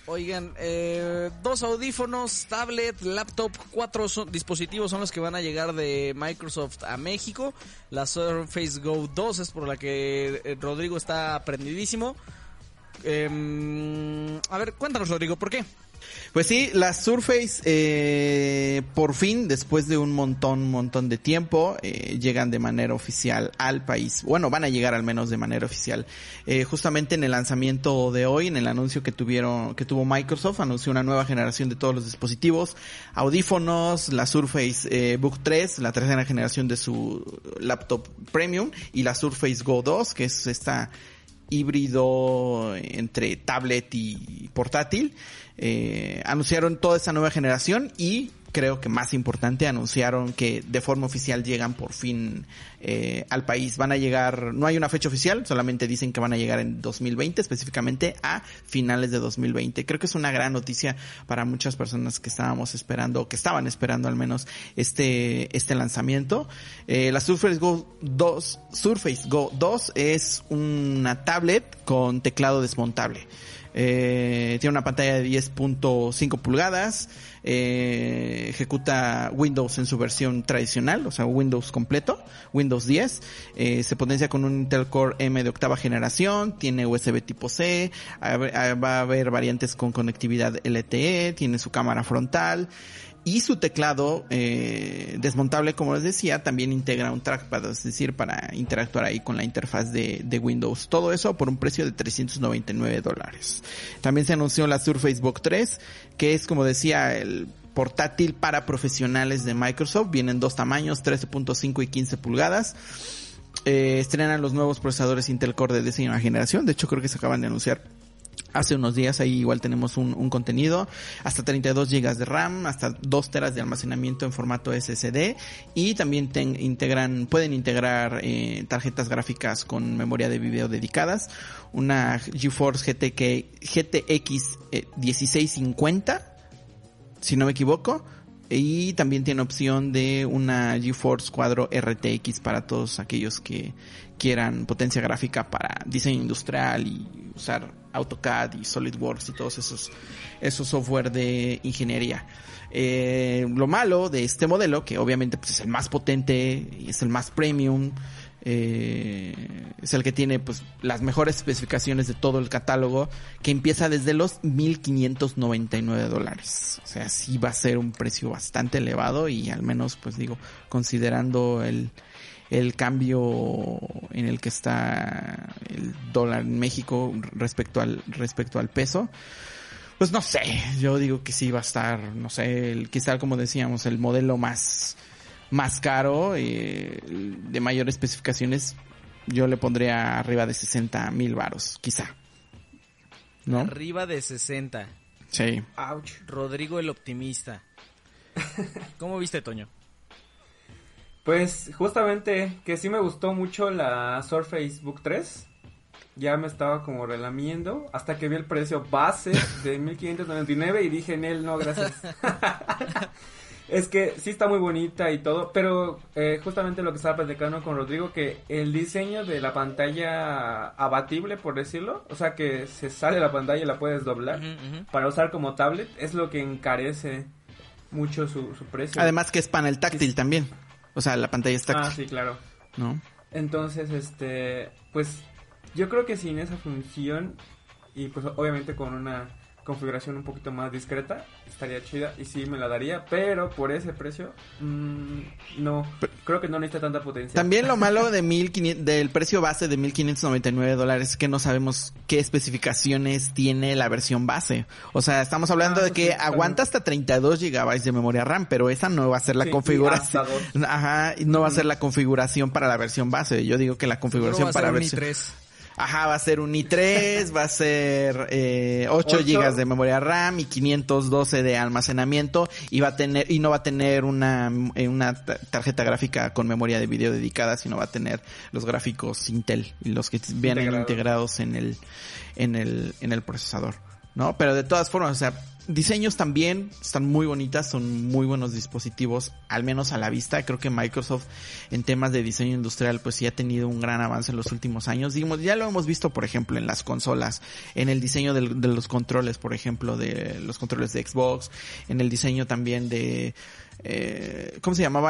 Oigan, 2 audífonos, tablet, laptop, 4 dispositivos son los que van a llegar de Microsoft a México. La Surface Go 2 es por la que Rodrigo está prendidísimo. A ver, cuéntanos, Rodrigo, ¿por qué? Pues sí, las Surface por fin, después de un montón de tiempo, llegan de manera oficial al país. Bueno, van a llegar al menos de manera oficial. Justamente en el lanzamiento de hoy, en el anuncio que tuvo Microsoft, anunció una nueva generación de todos los dispositivos, audífonos, la Surface Book 3, la tercera generación de su laptop premium, y la Surface Go 2, que es esta híbrido entre tablet y portátil. Anunciaron toda esa nueva generación y creo que más importante, anunciaron que de forma oficial llegan por fin al país. Van a llegar, no hay una fecha oficial, solamente dicen que van a llegar en 2020, específicamente a finales de 2020. Creo que es una gran noticia para muchas personas que estábamos esperando, o que estaban esperando al menos este lanzamiento. La Surface Go 2 es una tablet con teclado desmontable. Tiene una pantalla de 10.5 pulgadas, ejecuta Windows en su versión tradicional, o sea, Windows completo, Windows 10, se potencia con un Intel Core M de octava generación, tiene USB tipo C, va a haber variantes con conectividad LTE, tiene su cámara frontal, y su teclado desmontable, como les decía, también integra un trackpad, es decir, para interactuar ahí con la interfaz de Windows. Todo eso por un precio de $399. También se anunció la Surface Book 3, que es, como decía, el portátil para profesionales de Microsoft. Vienen 2 tamaños, 13.5 y 15 pulgadas. Estrenan los nuevos procesadores Intel Core de 10ª generación. De hecho, creo que se acaban de anunciar hace unos días. Ahí igual tenemos un contenido, hasta 32 GB de RAM, hasta 2 teras de almacenamiento en formato SSD, y también pueden integrar tarjetas gráficas con memoria de video dedicadas, una GeForce GTX 1650, si no me equivoco, y también tiene opción de una GeForce Quadro RTX para todos aquellos que quieran potencia gráfica para diseño industrial y usar AutoCAD y SolidWorks y todos esos software de ingeniería. Lo malo de este modelo, que obviamente pues es el más potente y es el más premium, es el que tiene pues las mejores especificaciones de todo el catálogo, que empieza desde los $1,599. O sea, sí va a ser un precio bastante elevado, y al menos pues digo, considerando el cambio en el que está el dólar en México respecto al peso, pues no sé, yo digo que sí va a estar, no sé, quizá como decíamos, el modelo más caro, de mayor especificaciones, yo le pondría arriba de 60,000 varos, quizá, ¿no? Arriba de 60. Sí. Ouch. Rodrigo el optimista. ¿Cómo viste, Toño? Pues justamente que sí me gustó mucho la Surface Book 3. Ya me estaba como relamiendo hasta que vi el precio base de $1,599 y dije, no, gracias. Es que sí está muy bonita y todo, pero justamente lo que estaba platicando con Rodrigo, que el diseño de la pantalla abatible, por decirlo, o sea que se sale la pantalla y la puedes doblar para usar como tablet, es lo que encarece mucho su precio. Además que es panel táctil también. O sea, la pantalla es táctil. Ah, sí, claro. ¿No? Entonces, pues, yo creo que sin esa función, y pues obviamente con una configuración un poquito más discreta, estaría chida y sí me la daría, pero por ese precio, no, creo que no necesita tanta potencia. También lo malo del precio base de $1,599 es que no sabemos qué especificaciones tiene la versión base. O sea, estamos hablando de que aguanta hasta 32 GB de memoria RAM, pero esa no va a ser la configuración. Ajá, no va a ser la configuración para la versión base. Yo digo que la configuración para la versión... Ajá, va a ser un i3, va a ser 8 GB de memoria RAM y 512 de almacenamiento, y no va a tener una tarjeta gráfica con memoria de video dedicada, sino va a tener los gráficos Intel y los que vienen integrados en el procesador, ¿no? Pero de todas formas, o sea, Diseños también están muy bonitas, son muy buenos dispositivos, al menos a la vista. Creo que Microsoft en temas de diseño industrial pues sí ha tenido un gran avance en los últimos años. Digamos, ya lo hemos visto, por ejemplo, en las consolas, en el diseño de los controles, por ejemplo, de los controles de Xbox, en el diseño también de... ¿cómo se llamaba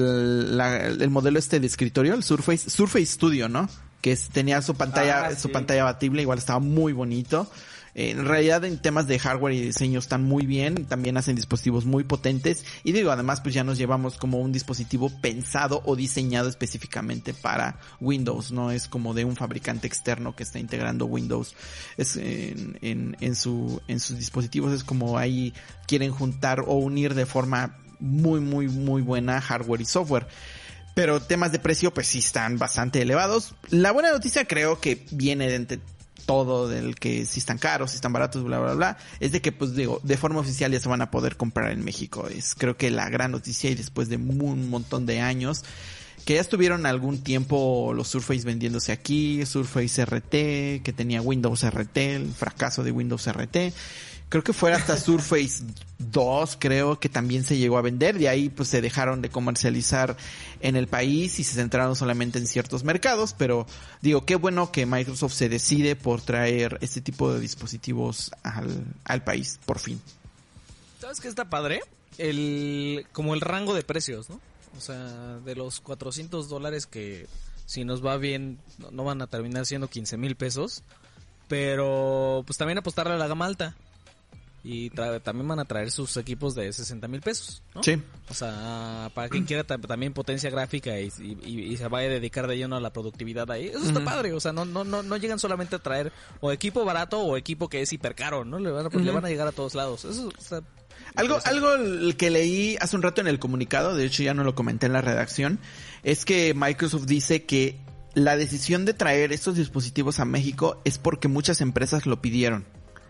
el modelo de escritorio? El Surface Studio, ¿no? Que tenía su pantalla, su pantalla abatible, igual estaba muy bonito. En realidad en temas de hardware y diseño están muy bien, también hacen dispositivos muy potentes y digo, además pues ya nos llevamos como un dispositivo pensado o diseñado específicamente para Windows, no es como de un fabricante externo que está integrando Windows es en sus dispositivos, es como ahí quieren juntar o unir de forma muy buena hardware y software. Pero temas de precio pues sí están bastante elevados. La buena noticia creo que viene de todo del que si están caros, si están baratos, bla bla bla, es de que pues digo, de forma oficial ya se van a poder comprar en México. Es creo que la gran noticia, y después de un montón de años que ya estuvieron algún tiempo los Surface vendiéndose aquí, Surface RT, que tenía Windows RT, el fracaso de Windows RT. Creo que fue hasta Surface 2, creo que también se llegó a vender. De ahí pues se dejaron de comercializar en el país y se centraron solamente en ciertos mercados. Pero digo, qué bueno que Microsoft se decide por traer este tipo de dispositivos al país, por fin. ¿Sabes qué está padre? Como el rango de precios, ¿no? O sea, de los $400 que si nos va bien no van a terminar siendo 15,000 pesos. Pero pues también apostarle a la gama alta. Y también van a traer sus equipos de 60,000 pesos, ¿no? Sí. O sea, para quien quiera también potencia gráfica y se vaya a dedicar de lleno a la productividad ahí. Eso está padre, o sea, no llegan solamente a traer o equipo barato o equipo que es hiper caro, ¿no? Le van a llegar a todos lados. Eso está... Algo que leí hace un rato en el comunicado, de hecho ya no lo comenté en la redacción, es que Microsoft dice que la decisión de traer estos dispositivos a México es porque muchas empresas lo pidieron.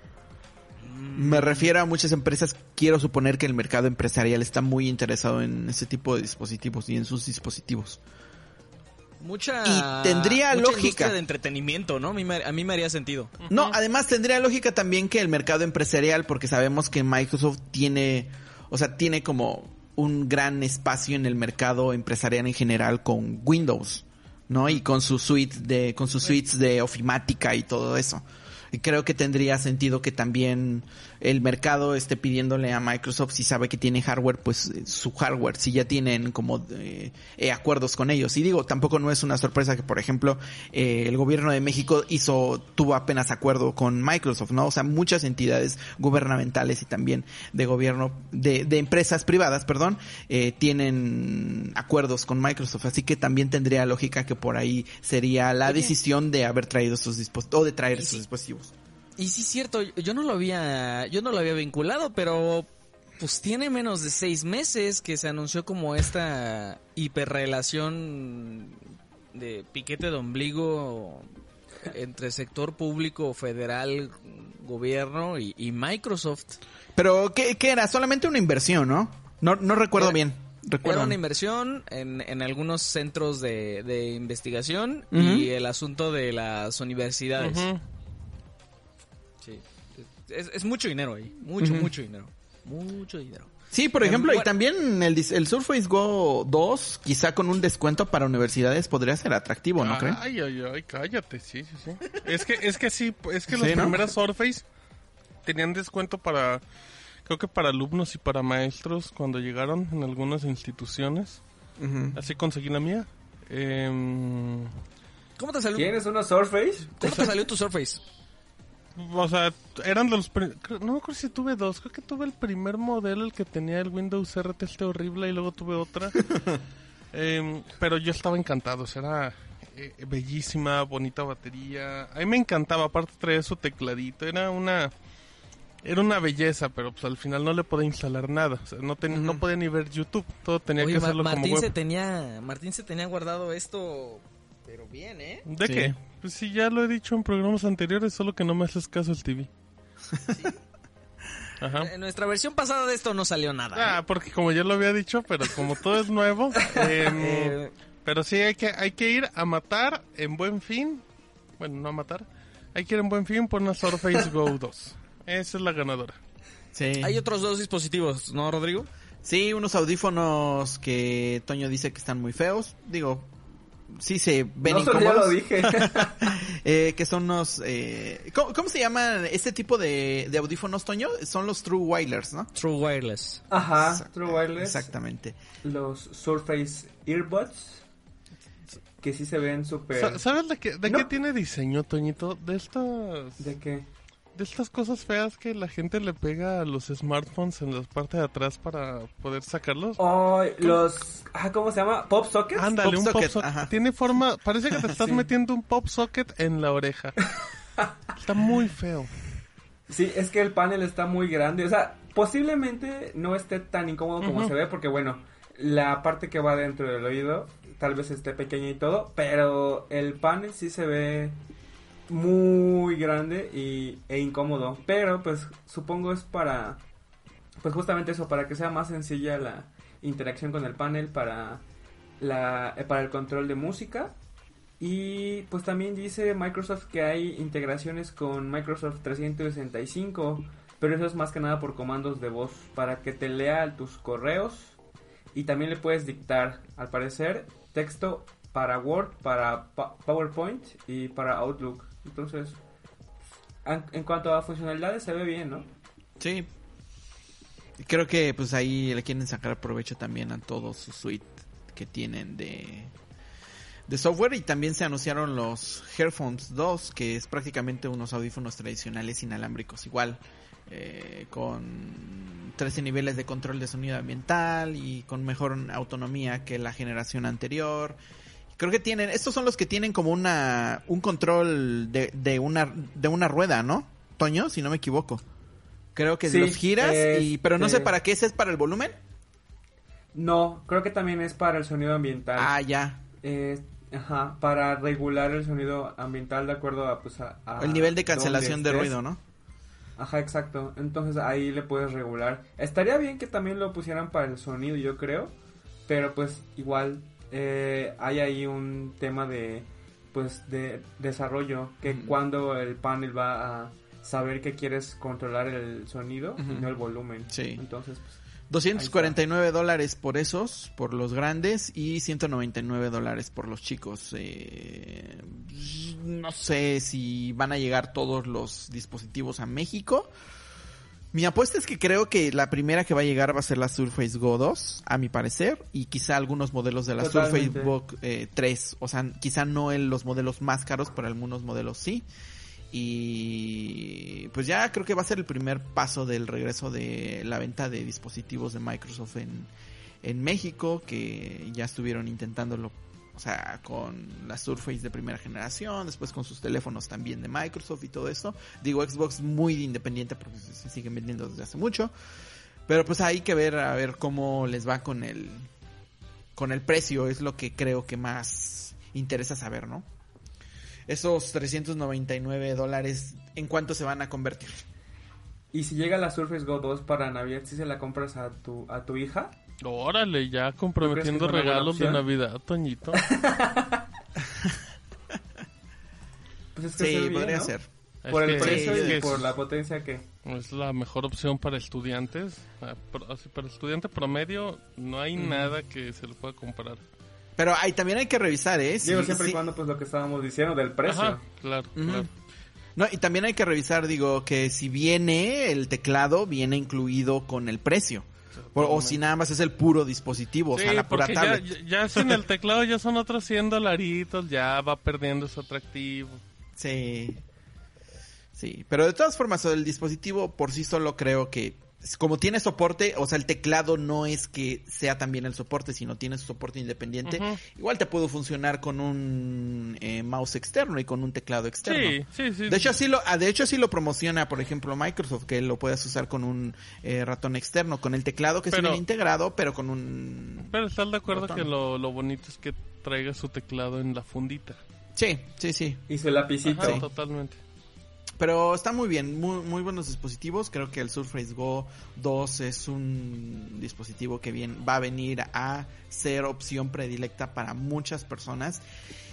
Me refiero a muchas empresas, quiero suponer que el mercado empresarial está muy interesado en ese tipo de dispositivos y en sus dispositivos. Mucha lógica industria de entretenimiento, ¿no? A mí me haría sentido. No, además tendría lógica también que el mercado empresarial, porque sabemos que Microsoft tiene como un gran espacio en el mercado empresarial en general con Windows, ¿no? Y con sus suites de ofimática y todo eso. Y creo que tendría sentido que también el mercado esté pidiéndole a Microsoft, si sabe que tiene hardware, pues su hardware, si ya tienen como acuerdos con ellos. Y digo, tampoco no es una sorpresa que, por ejemplo, el gobierno de México tuvo apenas acuerdo con Microsoft, ¿no? O sea, muchas entidades gubernamentales y también de gobierno, de empresas privadas, tienen acuerdos con Microsoft. Así que también tendría lógica que por ahí sería la decisión de haber traído estos dispositivos, o de traer estos dispositivos. Y sí es cierto, yo no lo había vinculado, pero pues tiene menos de 6 meses que se anunció como esta hiperrelación de piquete de ombligo entre sector público, federal, gobierno y Microsoft. Pero ¿qué era? Solamente una inversión, ¿no? No recuerdo bien. Era una inversión en algunos centros de investigación y el asunto de las universidades. Sí, es mucho dinero ahí, mucho dinero, mucho dinero. Sí, por ejemplo, y también el Surface Go 2, quizá con un descuento para universidades podría ser atractivo, ¿no creen? Ay, cállate, sí. Es que los primeros Surface tenían descuento creo que para alumnos y para maestros cuando llegaron en algunas instituciones. Así conseguí la mía. ¿Cómo te salió? ¿Tienes una Surface? ¿Cómo te salió tu Surface? O sea, eran de los... No me acuerdo si tuve dos. Creo que tuve el primer modelo, el que tenía el Windows RT horrible, y luego tuve otra. Pero yo estaba encantado. O sea, era bellísima, bonita batería. A mí me encantaba. Aparte traía su tecladito. Era una belleza, pero pues al final no le podía instalar nada. O sea, no podía ni ver YouTube. Todo tenía que hacerlo como web. Martín se tenía guardado esto... Pero bien, ¿eh? ¿De qué? Pues sí, ya lo he dicho en programas anteriores, solo que no me haces caso el TV. Sí. Ajá. En nuestra versión pasada de esto no salió nada. Porque como ya lo había dicho, pero como todo es nuevo... pero sí, hay que ir a matar en Buen Fin. Bueno, no a matar. Hay que ir en Buen Fin por una Surface Go 2. Esa es la ganadora. Sí. Hay otros 2 dispositivos, ¿no, Rodrigo? Sí, unos audífonos que Toño dice que están muy feos. Digo, sí se ven No, solo incómodos. ya lo dije. Que son unos... ¿cómo se llaman este tipo de audífonos, Toño? Son los True Wireless, ¿no? True Wireless. Ajá, True Wireless. Exactamente. Los Surface Earbuds, que sí se ven súper... ¿Sabes de qué tiene diseño, Toñito? ¿De qué? De estas cosas feas que la gente le pega a los smartphones en la parte de atrás para poder sacarlos. Oh, los... ¿cómo se llama? ¿Pop sockets? Ándale, un pop socket, socket. ajá. Tiene forma... Parece que te estás Sí. metiendo un pop socket en la oreja. Está muy feo. Sí, es que el panel está muy grande. O sea, posiblemente no esté tan incómodo como se ve, porque bueno, la parte que va dentro del oído tal vez esté pequeña y todo, pero el panel sí se ve muy grande e incómodo. Pero pues supongo es para, pues justamente eso, para que sea más sencilla la interacción con el panel, para el control de música. Y pues también dice Microsoft que hay integraciones con Microsoft 365, pero eso es más que nada por comandos de voz, para que te lea tus correos, y también le puedes dictar, al parecer, texto para Word, para PowerPoint y para Outlook. Entonces, en cuanto a funcionalidades se ve bien, ¿no? Sí. Creo que pues ahí le quieren sacar provecho también a todo su suite que tienen de software. Y también se anunciaron los Headphones 2, que es prácticamente unos audífonos tradicionales inalámbricos, igual con 13 niveles de control de sonido ambiental y con mejor autonomía que la generación anterior. Creo que estos son los que tienen como un control de una rueda, ¿no, Toño? Si no me equivoco. Creo que Sí, los giras, pero no sé para qué. ¿Ese es para el volumen? No, creo que también es para el sonido ambiental. Ah, ya. Para regular el sonido ambiental de acuerdo a el nivel de cancelación de ruido, ¿no? Ajá, exacto. Entonces ahí le puedes regular. Estaría bien que también lo pusieran para el sonido, yo creo. Pero pues igual hay ahí un tema de desarrollo, que cuando el panel va a saber que quieres controlar el sonido y no el volumen. Sí. Entonces, pues, $249 por los grandes y $199 por los chicos. No sé si van a llegar todos los dispositivos a México. Mi apuesta es que creo que la primera que va a llegar va a ser la Surface Go 2, a mi parecer, y quizá algunos modelos de la Totalmente. Surface Book 3. O sea, quizá no en los modelos más caros, pero algunos modelos sí. Y pues ya creo que va a ser el primer paso del regreso de la venta de dispositivos de Microsoft en México, que ya estuvieron intentándolo, o sea, con la Surface de primera generación, después con sus teléfonos también de Microsoft y todo eso. Digo, Xbox muy independiente porque se siguen vendiendo desde hace mucho, pero pues hay que ver a ver cómo les va con el precio, es lo que creo que más interesa saber, ¿no? Esos $399, ¿en cuánto se van a convertir? y si llega la Surface Go 2 para Navidad, ¿sí se la compras a tu hija? Órale, ya comprometiendo ¿Tú crees que es una buena regalos de opción? Navidad, Toñito. Pues es que se Sí, ve bien, podría ¿no? ser. Por Es el que- precio es y que por la potencia que... es la mejor opción para estudiantes. Así, para estudiante promedio no hay nada que se le pueda comparar. Pero también hay que revisar, Digo, siempre y cuando pues lo que estábamos diciendo del precio. Ajá, claro, Ujú. claro. No, y también hay que revisar, digo, que si viene el teclado, viene incluido con el precio. O si nada más es el puro dispositivo, o sea, Sí, la pura porque tablet. ya sin el teclado ya son otros $100, ya va perdiendo su atractivo. Sí. Sí, pero de todas formas, el dispositivo por sí solo creo que, como tiene soporte, o sea, el teclado no es que sea también el soporte, sino tiene su soporte independiente. Ujú. Igual te puede funcionar con un mouse externo y con un teclado externo. Sí. De hecho, así lo promociona, por ejemplo, Microsoft, que lo puedes usar con un ratón externo, con el teclado que se Pero- viene integrado, pero con un... Pero estás de acuerdo Ratón. que lo bonito es que traiga su teclado en la fundita. Sí. Y su lapicito. Ajá, totalmente. Pero está muy bien, muy buenos dispositivos. Creo que el Surface Go 2 es un dispositivo que va a venir a ser opción predilecta para muchas personas.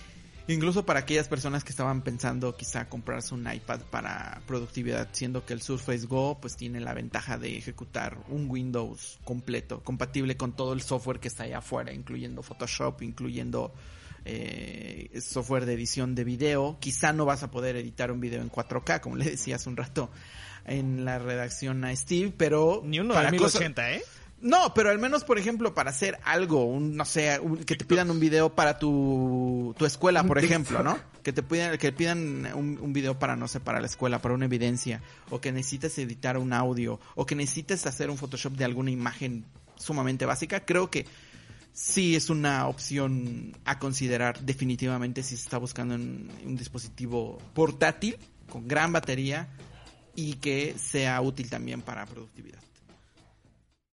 Incluso para aquellas personas que estaban pensando quizá comprarse un iPad para productividad, siendo que el Surface Go pues tiene la ventaja de ejecutar un Windows completo, compatible con todo el software que está allá afuera, incluyendo Photoshop, incluyendo software de edición de video. Quizá no vas a poder editar un video en 4K, como le decía hace un rato en la redacción a Steve, pero... Ni uno de 1080, No, pero al menos, por ejemplo, para hacer algo, no sé, que te pidan un video para tu escuela, por ejemplo, ¿no? Que pidan un video para, no sé, para la escuela, para una evidencia, o que necesites editar un audio, o que necesites hacer un Photoshop de alguna imagen sumamente básica. Creo que sí es una opción a considerar definitivamente si se está buscando un dispositivo portátil, con gran batería, y que sea útil también para productividad.